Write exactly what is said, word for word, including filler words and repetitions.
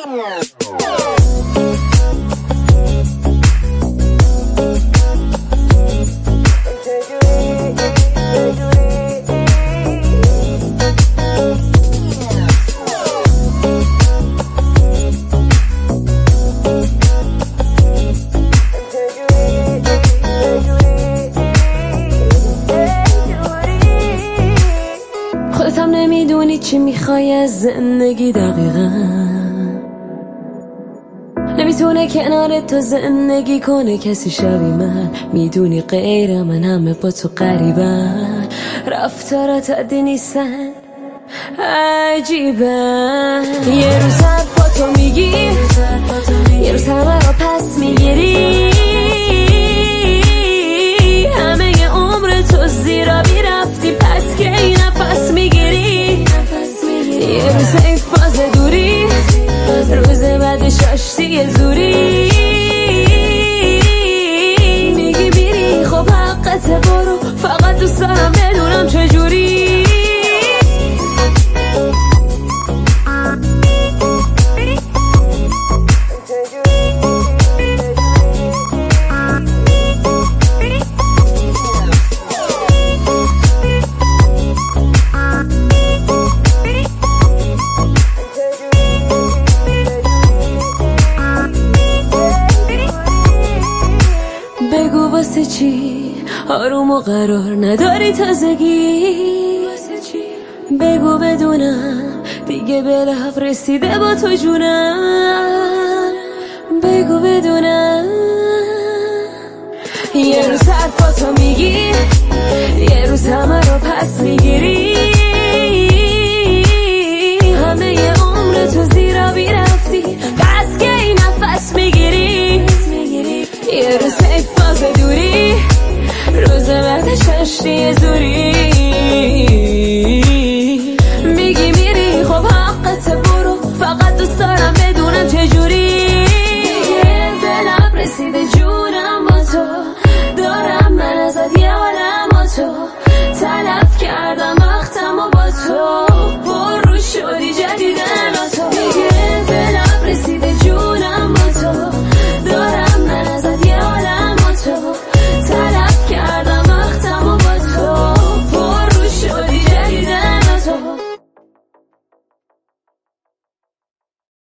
خودت هم نمیدونی چی میخوای از زندگی دقیقا، نمیتونه کنار تو زندگی کنه کسی شبیه من. میدونی غیر من همه با تو قریبن، رفتارات عادی نیستن عجیبن. یه روز حرف با تو میگی، یه روز همه رو پس میگیری، همه ی عمر تو زیرا بیرفتی پس که این نفس میگیری. یه روز این فاز دوری، روز بعدش آشتی زوری، میگی بیری خب حقت برو، فقط دوست دارم بدونم چجوری. بگو واسه چی آروم و قرار نداری تازگی، بگو بدونم دیگه به لحظه رسیده با تو جونم، بگو بدونم. یه روز حرف با تو میگی، یه روز همه رو پس میگیری،